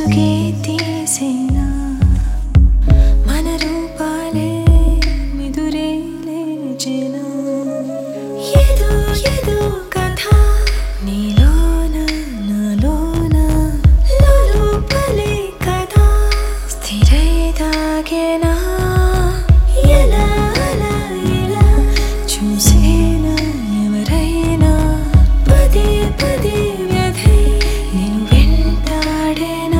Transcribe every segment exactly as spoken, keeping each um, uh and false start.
ముసుగే తీసేనా మన రూపాలే మిదురే లేచెనా ఏదో ఏదో కథ నీలోన నాలోన లోపలే కదా స్థిరై దాగేనా ఎలా అలా ఎలా చూసేనా ఎవరైనా పదే పదే వ్యధై నేను వెంటాడేనా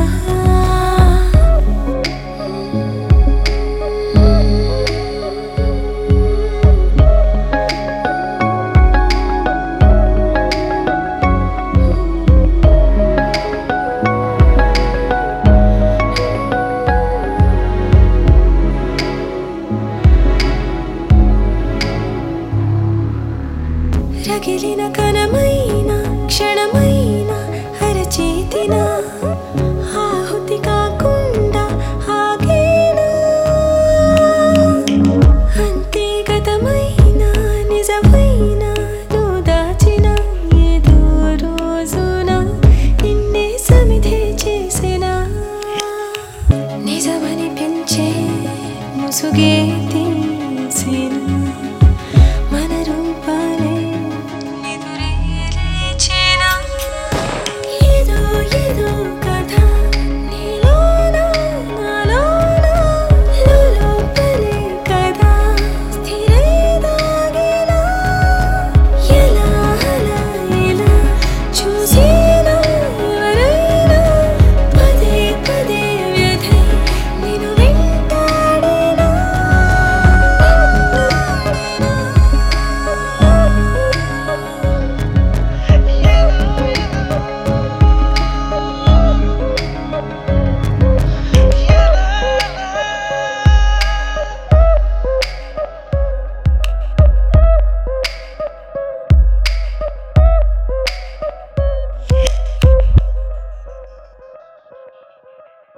రగిలిన కణమైన క్షణమైన అరచేతిన